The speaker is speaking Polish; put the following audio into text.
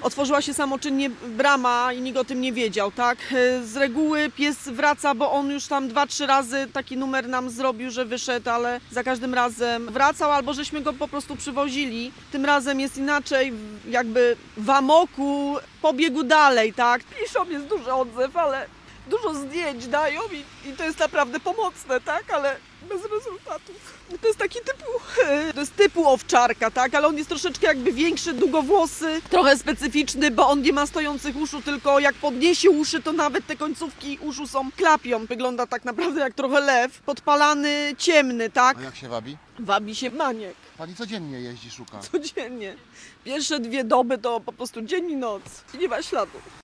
otworzyła się samoczynnie brama i nikt o tym nie wiedział, tak? Z reguły pies wraca, bo on już tam 2-3 razy taki numer nam zrobił, że wyszedł, ale za każdym razem wracał, albo żeśmy go po prostu przywozili. Tym razem jest inaczej, jakby w amoku pobiegł dalej, tak? Piszą, jest duży odzew, ale dużo zdjęć dają i to jest naprawdę pomocne, tak? Ale bez rezultatów. To jest taki typu owczarka, tak? Ale on jest troszeczkę jakby większy, długowłosy, trochę specyficzny, bo on nie ma stojących uszu, tylko jak podniesie uszy, to nawet te końcówki uszu są klapią. Wygląda tak naprawdę jak trochę lew, podpalany, ciemny, tak? A jak się wabi? Wabi się maniek Pani codziennie jeździ, szuka. codziennie. Pierwsze 2 doby to po prostu dzień i noc. I nie ma śladu.